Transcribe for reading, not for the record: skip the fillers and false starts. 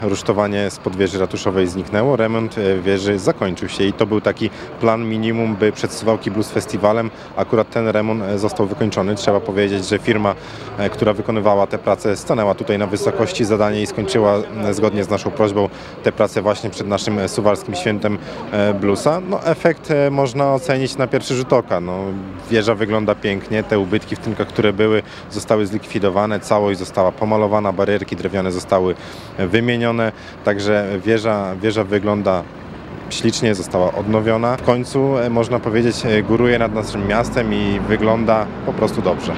Rusztowanie spod wieży ratuszowej zniknęło, remont wieży zakończył się i to był taki plan minimum, by przed Suwałki Blues Festiwalem akurat ten remont został wykończony. Trzeba powiedzieć, że firma, która wykonywała te prace, stanęła tutaj na wysokości zadania i skończyła zgodnie z naszą prośbą te prace właśnie przed naszym suwalskim świętem bluesa. No, efekt można ocenić na pierwszy rzut oka. No, wieża wygląda pięknie, te ubytki w tynkach, które były, zostały zlikwidowane, całość została pomalowana, barierki drewniane zostały wymienione. Także wieża wygląda ślicznie, została odnowiona. W końcu można powiedzieć, góruje nad naszym miastem i wygląda po prostu dobrze.